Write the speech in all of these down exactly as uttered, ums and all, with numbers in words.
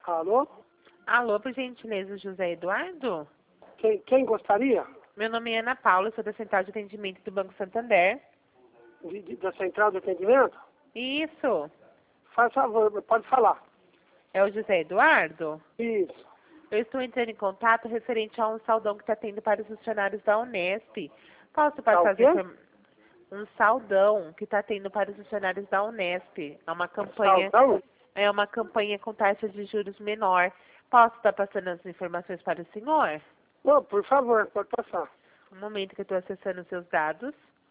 Alô? Alô, por gentileza, José Eduardo? Quem, quem gostaria? Meu nome é Ana Paula, sou da Central de Atendimento do Banco Santander. De, de- da central de atendimento? Isso. Faz favor, pode falar. É o José Eduardo? Isso. Eu estou entrando em contato referente a um saldão que está tendo para os funcionários da Unesp. Posso Tá passar o as quê? informações? Um saldão que está tendo para os funcionários da Unesp. É uma campanha, Saldão? é uma campanha com taxa de juros menor. Posso estar passando as informações para o senhor? Não, por favor, pode passar. Um momento que eu estou acessando os seus dados.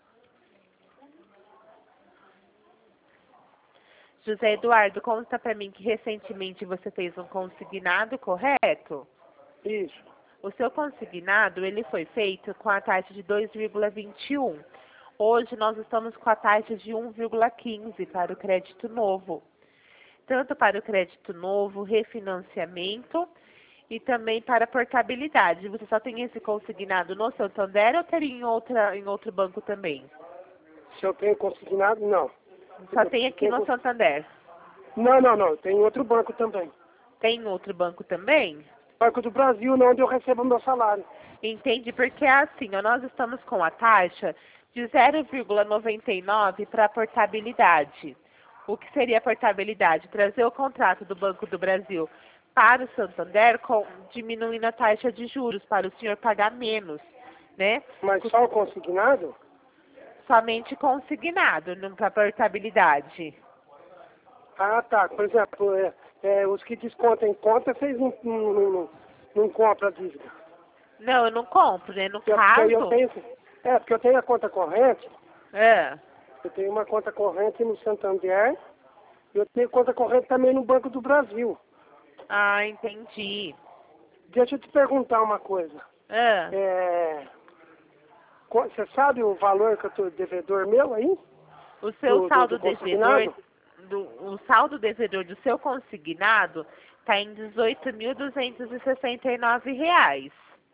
José Eduardo, conta para mim que recentemente você fez um consignado, correto? Isso. O seu consignado, ele foi feito com a taxa de dois vírgula vinte e um. Hoje nós estamos com a taxa de um vírgula quinze para o crédito novo. Tanto para o crédito novo, refinanciamento e também para portabilidade. Você só tem esse consignado no Santander ou teria em, outra, em outro banco também? Se eu tenho consignado, não. Só tem aqui no Santander. Não, não, não. Tem outro banco também. Tem em outro banco também? Banco do Brasil, onde eu recebo meu salário. Entende? Porque é assim, ó, nós estamos com a taxa de zero vírgula noventa e nove para a portabilidade. O que seria a portabilidade? Trazer o contrato do Banco do Brasil para o Santander, com, diminuindo a taxa de juros para o senhor pagar menos, né? Mas só o consignado? Somente consignado, não para portabilidade. Ah, tá. Por exemplo, é, é, os que descontam em conta, vocês não, não, não, não, não compram a dívida. Não, eu não compro, né? No Porque aí eu caso, tenho, é, porque eu tenho a conta corrente, é. eu tenho uma conta corrente no Santander e eu tenho conta corrente também no Banco do Brasil. Ah, entendi. Deixa eu te perguntar uma coisa. É. É, co- você sabe o valor que eu tô devedor meu aí? O seu Do, do, saldo do devedor, consignado? do, o saldo devedor do seu consignado está em dezoito mil duzentos e sessenta e nove reais.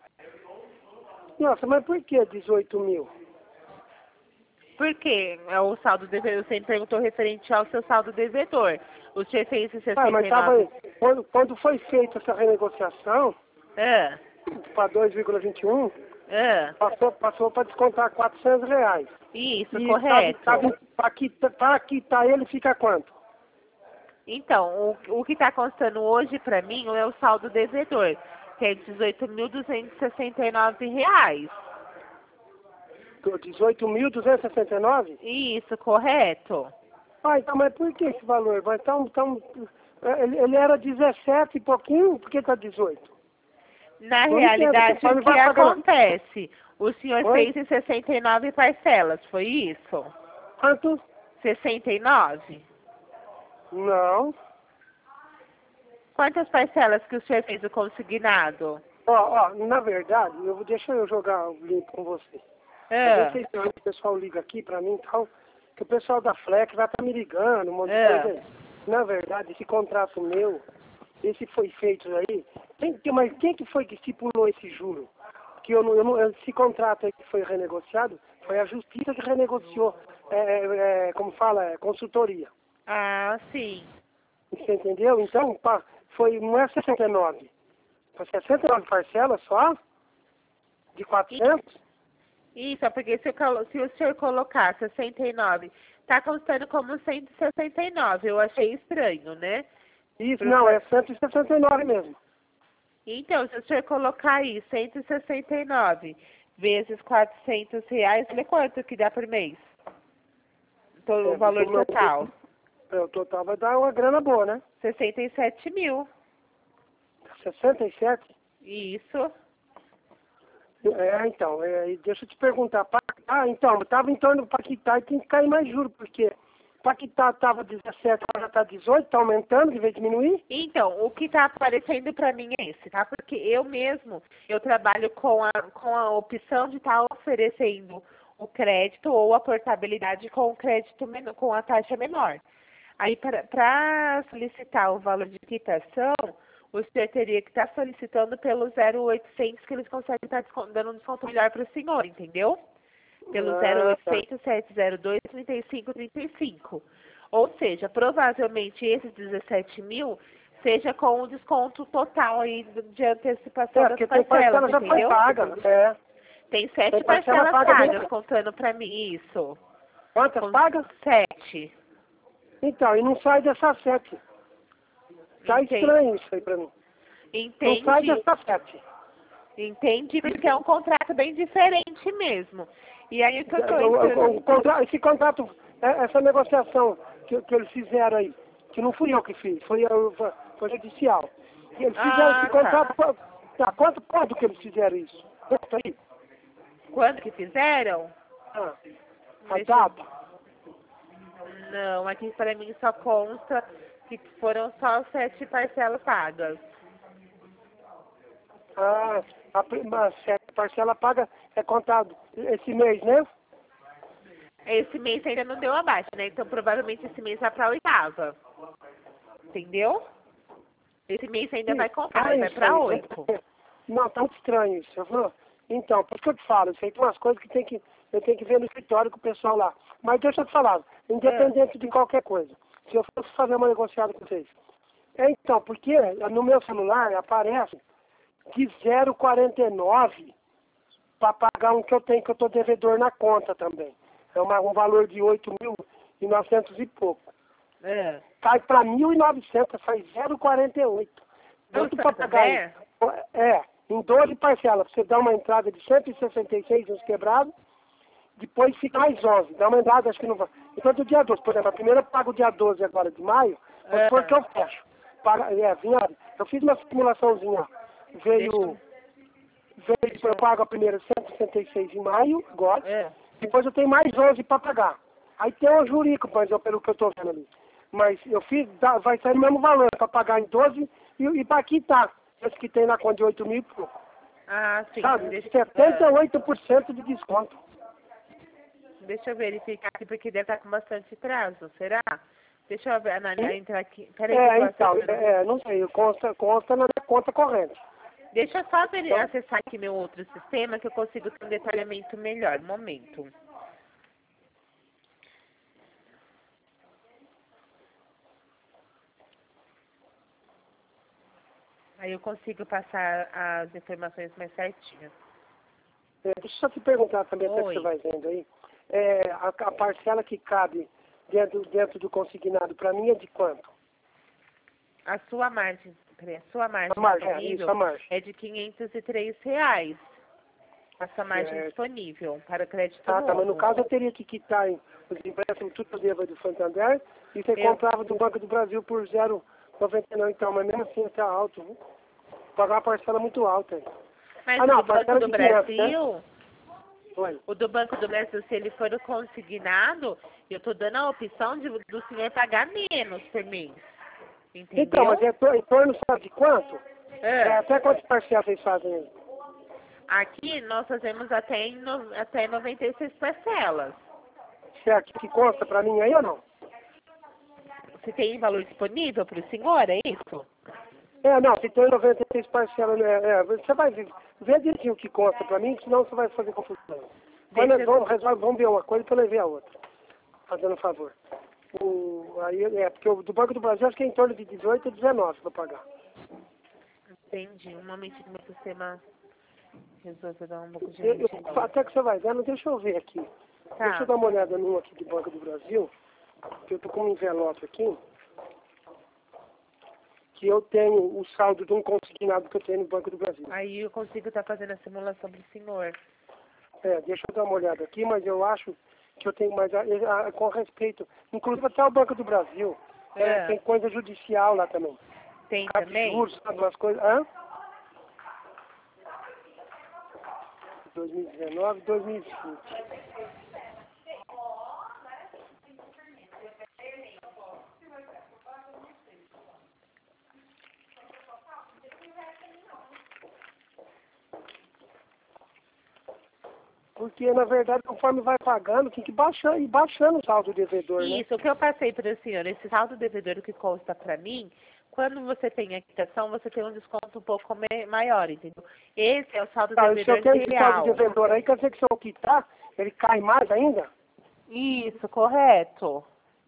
Nossa, mas por que dezoito mil? Por quê? É o saldo devedor, você me perguntou referente ao seu saldo devedor. O senhor fez esse Ah, mas sessenta e tava nove. aí. Quando, quando foi feita essa renegociação Ah, para dois vírgula vinte e um, ah, passou, passou para descontar quatrocentos reais. isso, E correto. para quitar, pra quitar ele fica quanto? Então, o, o que está constando hoje para mim é o saldo devedor, que é dezoito mil duzentos e sessenta e nove reais. dezoito mil duzentos e sessenta e nove? Isso, correto. Ah, então, mas por que esse valor? Mas tão, tão, ele, ele era dezessete e pouquinho, por que está dezoito? Na Não entendo, realidade, conforme o que vai pagando. acontece? O senhor Oi? fez em sessenta e nove parcelas, foi isso? Quanto? sessenta e nove? Não. Quantas parcelas que o senhor fez o consignado? Ó, ó, na verdade, eu, vou- deixa eu jogar o link com você. Eu nem Ah, sei se o pessoal liga aqui pra mim e tal, que o pessoal da Flex vai estar me ligando, um monte de ah. coisa aí. Na verdade, esse contrato meu, esse foi feito aí, quem, que- mas quem que foi que estipulou esse juro? Que eu não, eu não, esse contrato aí que foi renegociado, foi a justiça que renegociou, é, é, é, como fala, é, consultoria. Ah, sim. Você entendeu? Então, pá, foi, não é sessenta e nove, foi sessenta e nove parcelas só, de quatrocentos. Isso, é porque se, eu colo- se o senhor colocar sessenta e nove, tá constando como cento e sessenta e nove. Eu achei estranho, né? Isso, Por não, fa- é cento e sessenta e nove mesmo. Então, se o senhor colocar aí cento e sessenta e nove vezes quatrocentos reais, olha quanto que dá por mês? Todo É, o valor o meu- total. é, o total vai dar uma grana boa, né? sessenta e sete mil. sessenta e sete? Isso. É, então, é, e deixa eu te perguntar. Pra, ah, então, estava em torno do Paquitá e tem que cair mais juros, porque Paquitá estava dezessete, agora já está dezoito, está aumentando, em vez de diminuir? Então, o que está aparecendo para mim é esse, tá? Porque eu mesmo, eu trabalho com a, com a opção de estar oferecendo o crédito ou a portabilidade com o crédito menor, com a taxa menor. Aí, para solicitar o valor de quitação, o senhor teria que estar solicitando pelo zero oitocentos, que eles conseguem estar dando um desconto melhor para o senhor, entendeu? Pelo Ah, tá. zero oitocentos, sete zero dois, trinta e cinco trinta e cinco. Ou seja, provavelmente esses dezessete mil seja com o desconto total aí de antecipação É, das porque tem parcelas, parcela já foi entendeu? paga. É. Tem sete Tem parcela parcelas paga pagas, dentro. contando pra mim isso. Quantas Com pagas? sete. Então, e não sai dessas sete. Tá Entendi. estranho isso aí pra mim. Não sai Entendi. dessas sete. Entendi, porque é um contrato bem diferente mesmo. E aí o que eu tô O, o, entrando... o contra, esse contrato, é- essa negociação que, que eles fizeram aí, que não fui eu que fiz, foi, eu- foi, foi judicial. E eles fizeram Ah, esse tá. contrato, qua- tá, quanto, quando que eles fizeram isso? Conta aí. Quando que fizeram? Ah, a Deixa eu- data. Não, aqui para mim só consta que foram só sete parcelas pagas. Ah, a, prima- a sete parcela paga é contado esse mês, né? Esse mês ainda não deu abaixo, né? Então provavelmente esse mês vai pra oitava. Entendeu? Esse mês ainda vai contar, Ah, vai isso pra aí. oito. Não, tá muito estranho isso. Eu falo, então, por isso que eu te falo, isso aí tem umas coisas que, tem que eu tenho que ver no escritório com o pessoal lá. Mas deixa eu te falar, independente de qualquer coisa, se eu fosse fazer uma negociada com vocês. É, então, porque no meu celular aparece de zero vírgula quarenta e nove para pagar um que eu tenho, que eu estou devedor na conta também. É uma, um valor de oito mil e novecentos e pouco. É. Cai para mil e novecentos, faz zero vírgula quarenta e oito. Tanto para pagar em, é, em doze parcelas, você dá uma entrada de cento e sessenta e seis uns quebrados, depois fica mais onze, dá uma entrada, acho que não vai. Então do dia doze, por exemplo, a primeira eu pago dia doze agora de maio, vamos supor que eu fecho. Paga, é, vinha, eu fiz uma simulaçãozinha, veio, veio, eu pago a primeira cento e sessenta e seis em maio, agora, É. depois eu tenho mais onze para pagar. Aí tem uma jurico, mas eu, pelo que eu estou vendo ali. Mas eu fiz, dá, vai sair o mesmo valor, para pagar em doze e, e para quitar, esse que tem na conta de oito mil e pouco. Ah, sim. Sabe, Deixa, setenta e oito por cento de desconto. deixa eu verificar aqui, porque deve estar com bastante prazo, será? Deixa eu ver, analisar, entrar aqui. Peraí, que eu É, tô então, acessando. é, não sei, consta, consta na minha conta corrente. Deixa eu só ver, Então, acessar aqui meu outro sistema que eu consigo ter um detalhamento melhor. Um momento. Aí eu consigo passar as informações mais certinhas. é, deixa eu só te perguntar também, até que Oi. você vai vendo aí. É, a, a parcela que cabe dentro, dentro do consignado, para mim, é de quanto? A sua margem, peraí, a sua margem A margem, é, disponível isso, a margem. é de quinhentos e três reais. Essa margem Certo. disponível para crédito Ah, novo. tá, mas no caso eu teria que quitar hein, os empréstimos tudo que eu devo do Santander e você Eu- comprava do Banco do Brasil por zero vírgula noventa e nove, então, mas mesmo assim tá alto, viu? Pagar uma parcela muito alta. Hein? Mas Ah, o não, do Banco parcela do de quinhentos, né? Brasil, Oi. o do Banco do Brasil, se ele for consignado, eu tô dando a opção de, do senhor pagar menos por mês. Entendeu? Então, mas é to- em torno, sabe de quanto? É. É, até quantas parcelas vocês fazem aí? Aqui nós fazemos até, em no, até noventa e seis parcelas. Certo, que consta pra mim aí ou não? Você tem valor disponível para o senhor, é isso? É, não, se tem noventa e seis parcelas, né, é, você vai ver, vê direitinho o que consta pra mim, senão você vai fazer confusão. Mas Deixa nós eu- vamos, resolve, vamos ver uma coisa e depois ver a outra. Fazendo um favor. O, aí, é, porque o do Banco do Brasil acho que é em torno de dezoito a dezenove para pagar. Entendi. Um momento que meu sistema resolveu dar um pouco de Eu, eu, lentidão. até que você vai vendo, deixa eu ver aqui. Tá. Deixa eu dar uma olhada num aqui do Banco do Brasil, que eu tô com um envelope aqui, que eu tenho o saldo de um consignado que eu tenho no Banco do Brasil. Aí eu consigo estar fazendo a simulação para o senhor. É, deixa eu dar uma olhada aqui, mas eu acho que eu tenho mais a, a- com respeito, inclusive até o Banco do Brasil, é, É. tem coisa judicial lá também. Tem Caso de também? juros, sabe, umas coisas. Hã? dois mil e dezenove, dois mil e vinte. Porque, na verdade, conforme vai pagando, tem que baixar, ir baixando o saldo devedor, né? Isso, o que eu passei para o senhor, esse saldo devedor que consta para mim, quando você tem a quitação, você tem um desconto um pouco me- maior, entendeu? Esse é o saldo Tá, e se eu devedor tenho esse saldo real. devedor aí, quer dizer que se eu quitar, ele cai mais ainda? Isso, correto.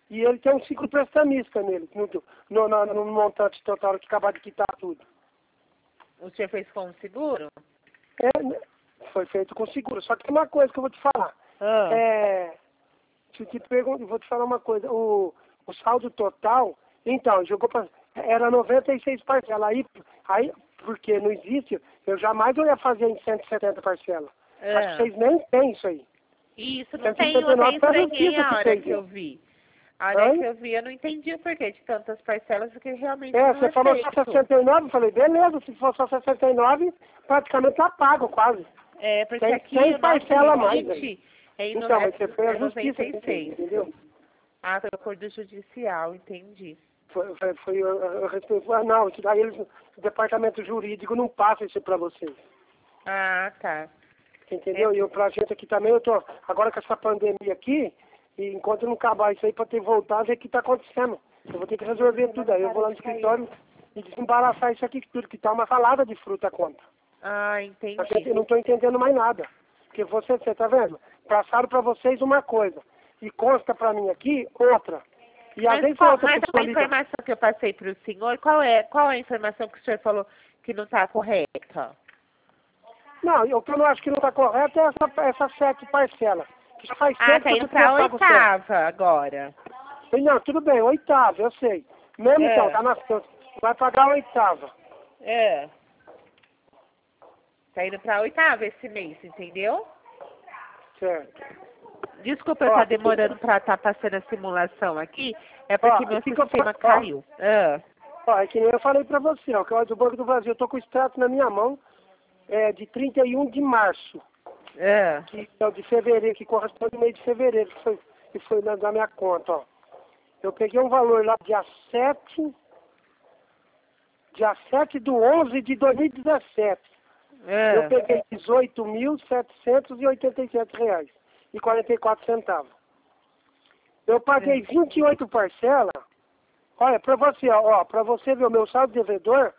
E ele tem um ciclo prestamista nele, no, no, no, no montante total que acabar de quitar tudo. O senhor fez com o seguro? É, né? Foi feito com seguro. Só que tem uma coisa que eu vou te falar. Ah. É, se eu te pergunto, vou te falar uma coisa. O, o saldo total, então, jogou pra, era noventa e seis parcelas. Aí, aí, porque não existe, eu jamais eu ia fazer em cento e setenta parcelas. É. Acho que vocês nem têm isso aí. Isso, não tem, eu até estranhei a hora que eu vi. A hora que eu vi, eu não entendi o porquê de tantas parcelas, porque realmente É, não você é falou feito. só sessenta e nove, eu falei, beleza, se for só sessenta e nove, praticamente tá pago quase. É, porque tem, aqui tem o parcela nosso mais, limite é em então, mas você foi a é justiça, noventa e seis. entendeu? Ah, foi o acordo judicial, entendi. Foi, foi, foi eu, eu respeito, ah, não, isso daí eles, o departamento jurídico não passa isso pra vocês. Ah, tá. Entendeu? É. E eu, pra gente aqui também, eu tô, agora com essa pandemia aqui, e enquanto não acabar isso aí pra ter voltado, ver o que tá acontecendo. Eu vou ter que resolver tudo aí. Eu vou lá no escritório e desembaraçar isso aqui tudo, que tá uma salada de fruta a conta. Ah, entendi. A gente não tô entendendo mais nada. Porque você, você tá vendo? Passaram pra vocês uma coisa, e consta pra mim aqui outra. E às Mas, vezes qual, outra mas a pessoa liga. informação que eu passei para o senhor, qual é, qual é a informação que o senhor falou que não está correta? Não, o que eu não acho que não está correto é essa, essas sete parcelas. Que já faz Ah, tempo tá que indo eu para a tinha pago sete. oitava agora. Não, tudo bem, oitava, eu sei. Mesmo É. então, tá na, vai pagar a oitava. É. Tá indo para a oitava esse mês, entendeu? Certo. Desculpa eu Ó, estar demorando para estar passando a simulação aqui, é porque Ó, meu que que eu sistema fa- ó. caiu. Ah. Ó, é que nem eu falei pra você, ó, que eu do Banco do Brasil, eu tô com o extrato na minha mão, é, de trinta e um de março, Ah. que é o de fevereiro, que corresponde ao mês de fevereiro, que foi, que foi na, na minha conta, ó. Eu peguei um valor lá dia sete, dia sete do onze de dois mil e dezessete. Eu Ah. peguei dezoito mil setecentos e oitenta e sete reais e quarenta e quatro centavos. Eu paguei vinte e oito parcelas. Olha, para você, ó, para você ver o meu saldo devedor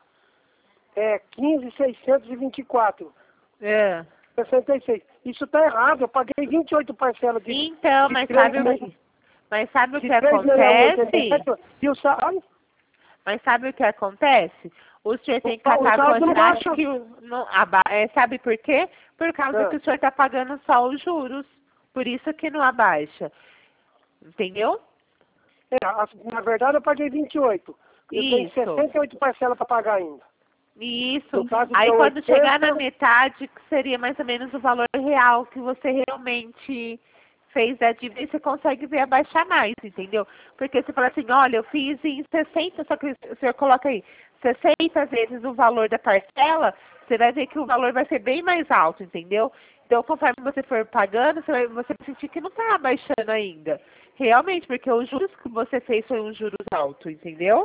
é quinze mil seiscentos e vinte e quatro. É. sessenta e seis. Isso tá errado. Eu paguei vinte e oito parcelas de Então, de mas três sabe o mil- que, mas sabe o de que três mil e oitenta e acontece? sete. E o salário? Mas sabe o que acontece? O senhor tem que O- o catar a saldo não quantidade baixa. que o, não, aba, é, sabe por quê? Por causa Ah. que o senhor está pagando só os juros. Por isso que não abaixa. Entendeu? É, a- na verdade eu paguei vinte e oito. Eu tenho Isso. sessenta e oito parcelas para pagar ainda. Isso. No caso, Aí são quando oitenta. chegar na metade, que seria mais ou menos o valor real que você realmente fez da dívida, e você consegue ver abaixar mais, entendeu? Porque você fala assim, olha, eu fiz em sessenta, só que o senhor coloca aí, sessenta vezes o valor da parcela, você vai ver que o valor vai ser bem mais alto, entendeu? Então, conforme você for pagando, você vai, você vai sentir que não está abaixando ainda. Realmente, porque os juros que você fez foi um juros alto, entendeu?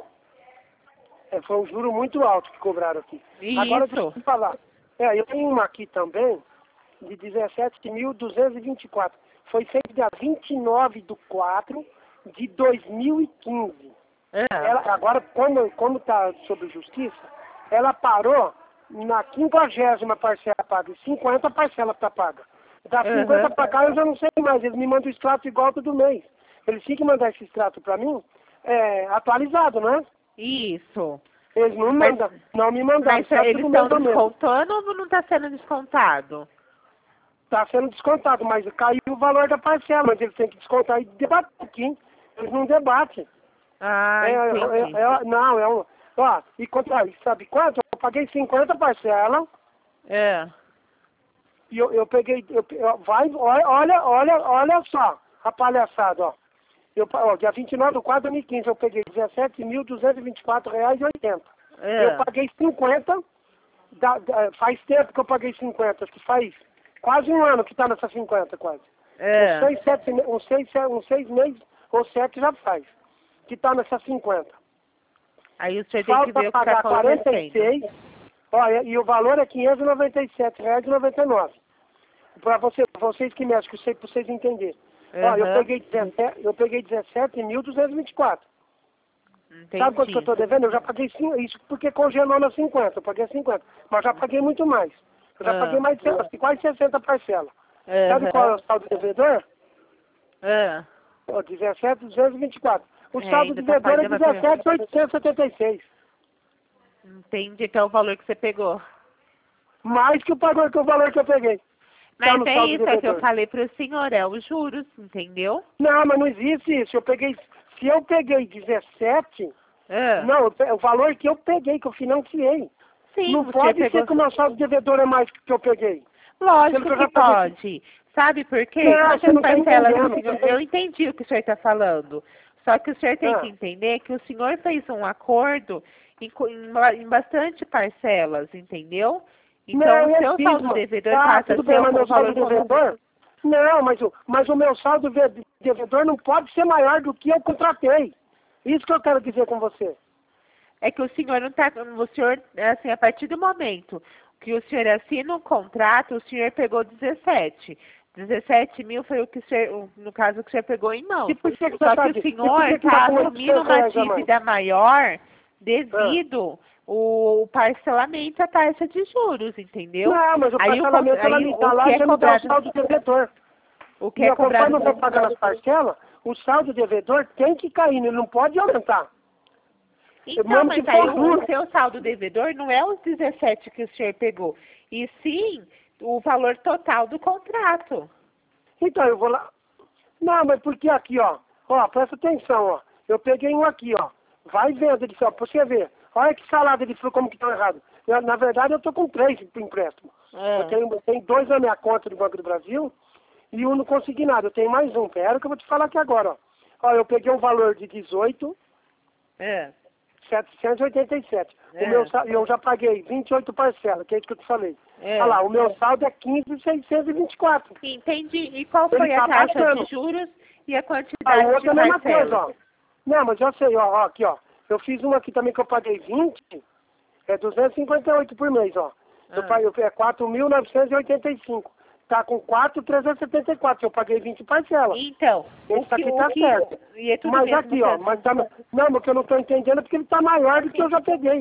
É, foi um juro muito alto que cobraram aqui. Isso. Agora deixa eu te falar. É, eu tenho uma aqui também, de dezessete mil duzentos e vinte e quatro. Foi feito dia vinte e nove de quatro de dois mil e quinze. É. Ela, agora, como como está sob justiça, ela parou na quinquagésima parcela paga. E cinquenta parcela está paga. Da Uhum. cinquenta para cá eu já não sei mais. Eles me mandam o extrato igual todo mês. Eles têm que mandar esse extrato para mim é, atualizado, não é? Isso. Eles não Mas- mandam, não me mandaram. Mas extrato eles do estão mês a mês. descontando ou não está sendo descontado? Está sendo descontado, mas caiu o valor da parcela, mas eles têm que descontar e debater aqui. Eles não debatem. Ah, É, entendi. é, é, não, é um. Ó, e contra, sabe quanto? Eu paguei cinquenta parcelas É. e eu, eu peguei. Eu, eu- vai, olha, olha, olha, olha só a palhaçada, ó. Eu, pa- ó, dia vinte e nove de quatro de dois mil e quinze, eu peguei dezessete mil duzentos e vinte e quatro reais e oitenta. É. Eu paguei cinquenta, da, da- faz tempo que eu paguei cinquenta, acho que faz quase um ano que está nessa cinquenta, quase. É. Uns seis, sete, me- uns seis, se- uns seis meses ou sete já faz, que está nessa cinquenta. Aí o senhor tem que ver Falta o que pagar está quarenta e acontecendo. seis, olha, e o valor é quinhentos e noventa e sete reais e noventa e nove. Para você, vocês que mexem, que eu sei para vocês entenderem. Olha, eu Aham. peguei dezessete, eu peguei dezessete mil duzentos e vinte e quatro. Entendi. Sabe quanto que eu estou devendo? Eu já paguei cinco, isso porque congelou na cinquenta, eu paguei cinquenta. Mas já paguei muito mais. Eu já Ah. paguei mais de quase sessenta parcelas. Sabe Aham. qual é o saldo devedor? Ah. Ó, dezessete mil duzentos e vinte e quatro. O É, saldo ainda de tá devedor é pagando a dezessete mil oitocentos e setenta e seis. Entendi que é o valor que você pegou. Mais que o valor que, o valor que eu peguei. Tá Mas no é saldo isso, é que eu devedor. falei pro senhor, é os juros, entendeu? Não, mas não existe isso. Eu peguei, se eu peguei dezessete, Ah, não, o valor que eu peguei, que eu financiei. sim, Não o senhor pode pegou. ser que o meu saldo devedor é mais que eu peguei. Lógico Sendo que eu que já paguei. pode. Sabe por quê? Não, você Quantas não tá parcelas o entendendo. senhor... Eu entendi o que o senhor está falando. Só que o senhor tem que Ah, entender que o senhor fez um acordo em, co- em ba- em bastante parcelas, entendeu? Então, não, o eu seu fiz, saldo mano. devedor Tá, passa a tudo ser bem, o mas meu o valor saldo total. devedor? Não, mas o, mas o meu saldo ve- devedor não pode ser maior do que eu contratei. Isso que eu quero dizer com você. É que o senhor não está... O senhor, assim, a partir do momento que o senhor assina o contrato, o senhor pegou dezessete. dezessete mil foi o que o senhor, no caso, que o senhor pegou em E mãos. por que, que você Só tá que o de- E por senhor que, que tá está com assumindo oitocentos uma reais a mais? dívida maior Ah. devido o parcelamento à taxa de juros, entendeu? Não, mas o Aí o, co- parcelamento ela aí me dá o lá que e é já me dá o cobrado, saldo devedor. o que E é eu, conforme cobrado eu vou pagando as parcelas, o saldo devedor tem que cair, ele não pode aumentar. Então, Mesmo mas que aí for o, o juros. seu saldo devedor não é os dezessete que o senhor pegou, e sim o valor total do contrato. Então, eu vou lá. Não, mas porque aqui, ó. Ó, presta atenção, ó. Eu peguei um aqui, ó. Vai vendo, ele só, pra você ver. Olha que salada ele falou como que tá errado. Eu, na verdade, eu tô com três empréstimos. Ah. Eu tenho, eu tenho dois na minha conta do Banco do Brasil e um não consegui nada. Eu tenho mais um. Pera que eu vou te falar aqui agora, ó. Ó, eu peguei um valor de dezoito mil É, setecentos e oitenta e sete. É. O meu saldo, eu já paguei vinte e oito parcelas, que é isso que eu te falei. é. Olha lá, o meu saldo é quinze mil seiscentos e vinte e quatro. Entendi. E qual Ele foi a tá taxa passando. de juros e a Ah, o quantidade outro de é a mesma parcelas? coisa, ó. Não, mas eu sei, ó, ó, aqui, ó. Eu fiz uma aqui também que eu paguei vinte, é duzentos e cinquenta e oito por mês, ó. Eu Ah. paguei, é quatro mil novecentos e oitenta e cinco. Tá com quatro mil trezentos e setenta e quatro. Eu paguei vinte parcelas. Então, o Esse que, aqui o tá que, certo. e é tudo Mas mesmo aqui, que ó, eu- mas tá, não, mas o que eu não tô entendendo é porque ele tá maior do que eu já peguei.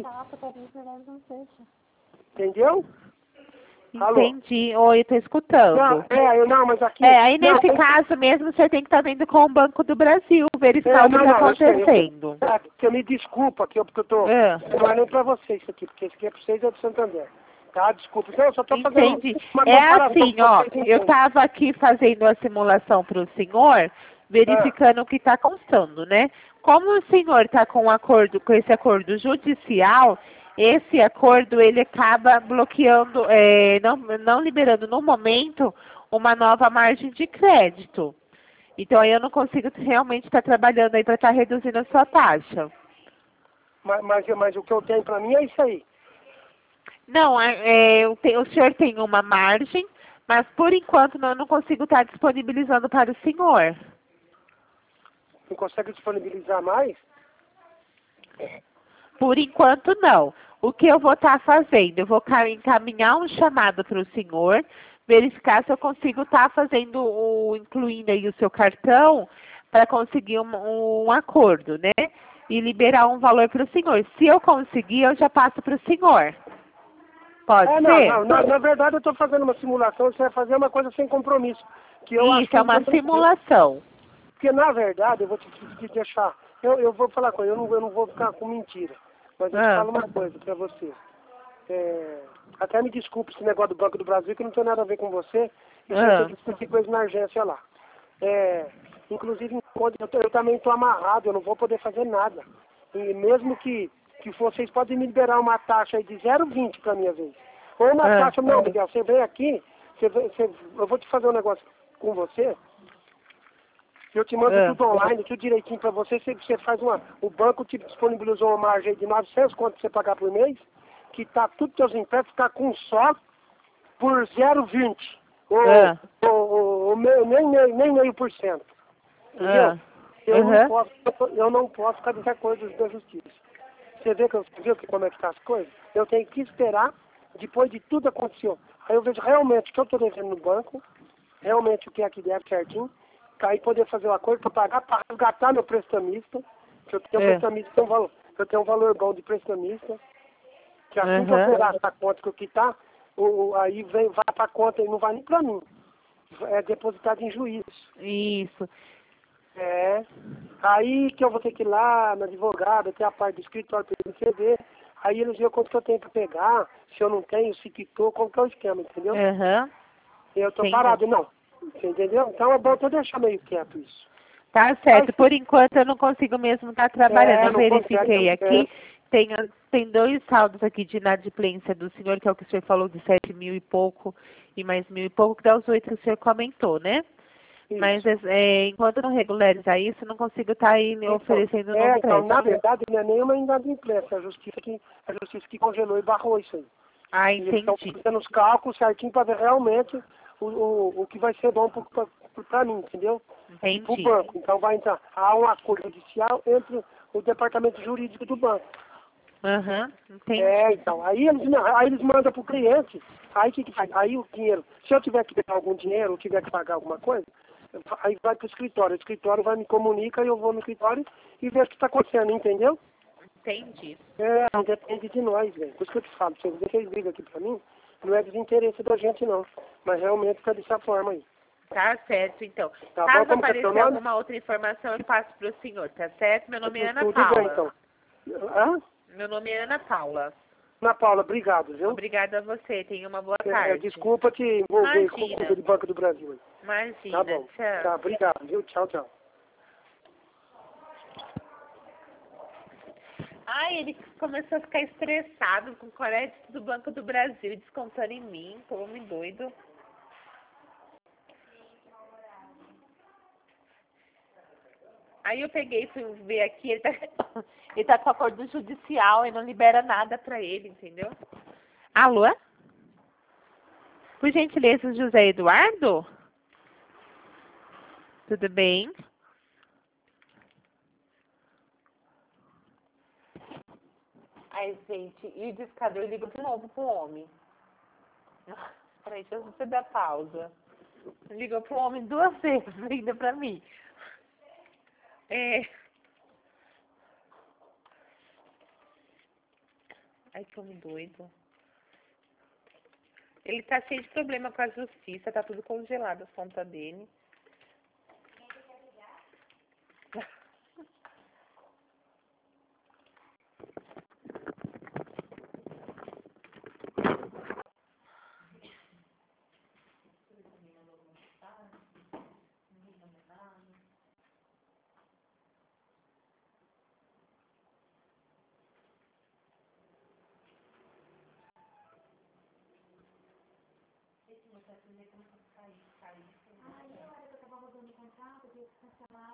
Entendeu? Alô? Entendi. Oi, eu tô escutando. Não, é, eu- não, mas aqui... É, aí não, nesse eu- caso mesmo você tem que estar vendo com o Banco do Brasil, verificar É, o que não, está não, eu sei, eu- acontecendo. Ah, Você me desculpa que eu, porque eu tô... É. Não é nem pra você isso aqui, porque isso aqui é pra vocês é do Santander. Tá, desculpa. Não, eu só tô fazendo Entendi. uma É comparação assim, pra ó, vocês eu entenderem. estava aqui fazendo a simulação para o senhor, verificando o que está constando, né? Como o senhor está com um acordo, com esse acordo judicial, esse acordo ele acaba bloqueando, é, não, não liberando no momento uma nova margem de crédito. Então aí eu não consigo realmente estar trabalhando aí para estar reduzindo a sua taxa. Mas, mas, mas o que eu tenho pra mim é isso aí. Não, é, é, eu te- o senhor tem uma margem, mas por enquanto não, eu não consigo estar disponibilizando para o senhor. Não consegue disponibilizar mais? Por enquanto não. O que eu vou estar fazendo? Eu vou ca- encaminhar um chamado para o senhor, verificar se eu consigo estar fazendo o, incluindo aí o seu cartão para conseguir um, um acordo, né? E liberar um valor para o senhor. Se eu conseguir, eu já passo para o senhor. Pode É, não, ser? não, na, na verdade eu tô fazendo uma simulação, você vai fazer uma coisa sem compromisso. Que eu acho Isso, que é uma eu- simulação. Porque na verdade, eu vou te, te- te deixar, eu, eu vou falar com ele, eu não, eu não vou ficar com mentira. Mas eu te Ah. falo uma coisa pra você. É, até me desculpe esse negócio do Banco do Brasil, que não tem nada a ver com você. Isso Ah. eu discuti com eles na agência lá. É, inclusive, quando eu, tô- eu também estou amarrado, eu não vou poder fazer nada. E mesmo que, que vocês podem me liberar uma taxa aí de zero vírgula vinte para minha vez. Ou uma Ah. taxa, não, Miguel, você vem aqui, você, vem- você, eu vou te fazer um negócio com você. Eu te mando Ah. tudo online, tudo direitinho para você. Você, você faz uma. O banco te disponibilizou uma margem aí de novecentos quanto pra você pagar por mês, que tá tudo teus empréstimos ficar com um só por zero vírgula vinte. Ou, Ah. ou, ou, ou meio- nem, nem, nem meio por cento. Entendeu? Ah. Eu, Uhum. não posso, eu não posso ficar desacordo da justiça. Você vê que eu, você viu que como é que tá as coisas? Eu tenho que esperar depois de tudo aconteceu. Aí eu vejo realmente o que eu estou devendo no banco, realmente o que é que deve certinho, aí poder fazer o acordo para pagar, para resgatar meu prestamista, que eu tenho um É. prestamista, tem um valor, eu tenho um valor bom de prestamista, que assim que eu Uhum. pegar essa conta que eu quitar, o, o- aí vem, vai para a conta e não vai nem para mim. É depositado em juízo. Isso. É. Aí que eu vou ter que ir lá na advogada, ter a parte do escritório para ele receber. Aí eles veem quanto que eu tenho para pegar, se eu não tenho, se quitou, como que é o esquema, entendeu? Aham. Eu tô Entendi. parado, não. Você entendeu? Então é bom eu deixar meio quieto isso. Tá certo. Por enquanto eu não consigo mesmo estar trabalhando. É, Eu não verifiquei consegue, aqui. Tem, tem dois saldos aqui de inadimplência do senhor, que é o que o senhor falou de sete mil e pouco e mais mil e pouco, que dá os oito que o senhor comentou, né? Isso. Mas é, enquanto não regularizar isso, eu não consigo estar aí Então, oferecendo um é, novo então, na crédito. verdade, não é nenhuma inadimplência, é a justiça que, a justiça que congelou e barrou isso aí. Ah, E eles estão entendi. fazendo os cálculos certinho para ver realmente o, o, o que vai ser bom para mim, entendeu? E para o Entendi. banco. Então vai entrar, há um acordo judicial entre o departamento jurídico do banco. Aham, entendi. É, então, aí eles, não, aí eles mandam pro cliente, aí o que que faz? Aí o dinheiro, se eu tiver que pegar algum dinheiro, ou tiver que pagar alguma coisa, aí vai pro escritório, o escritório vai me comunica e eu vou no escritório e vejo o que está acontecendo, entendeu? Entendi. É, não depende de nós, velho. Por isso que eu te falo, vocês vocês ligam aqui pra mim, não é desinteresse da gente não, mas realmente fica dessa forma aí. Tá certo, então. Tá bom? Caso Como que é teu aparecer nome? alguma outra informação, eu passo pro senhor, tá certo? Meu nome é Ana Tudo bem, Paula. então. Hã? Meu nome é Ana Paula. Ana Paula, obrigado, viu? Obrigada a você. Tenha uma boa É, tarde. desculpa te envolver com Imagina. coisa de Banco do Brasil aí. Imagina. Tá bom. Tchau. Tá, obrigado, viu? Tchau, tchau. Ai, ele começou a ficar estressado com o crédito do Banco do Brasil, descontando em mim, tô homem doido. Aí eu peguei e fui ver aqui, ele tá, ele tá com acordo judicial e não libera nada pra ele, entendeu? Alô? Por gentileza, José Eduardo? Tudo bem? Ai, gente, e o discador liga de novo pro homem. Peraí, deixa eu você dar pausa. Ligou pro homem duas vezes ainda pra mim. É... Ai, que homem doido. Ele tá cheio de problema com a justiça, tá tudo congelado as contas dele. Aí, a hora que eu tava rodando o contrato, eu tive que cancelar.